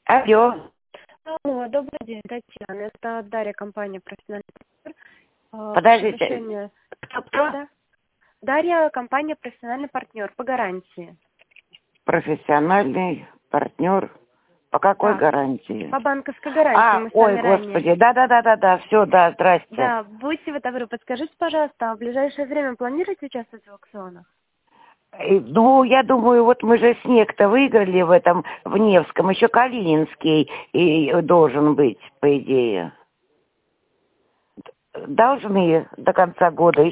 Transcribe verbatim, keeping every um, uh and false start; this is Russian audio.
Алло. Алло, добрый день, Татьяна. Это Дарья, компания «Профессиональный партнер». А, Подождите. решение- Кто-кто? Да. Дарья, компания «Профессиональный партнер» по гарантии. Профессиональный партнер. По какой Да. гарантии? По банковской гарантии А, мы с ой, вами ранее. господи, да-да-да-да-да, все, да, здрасте. Да, будьте вы добры, подскажите, пожалуйста, а в ближайшее время планируете участвовать в аукционах? Э, Ну, я думаю, вот мы же снег-то выиграли в этом, в Невском, еще Калининский и должен быть, по идее. Должны до конца года.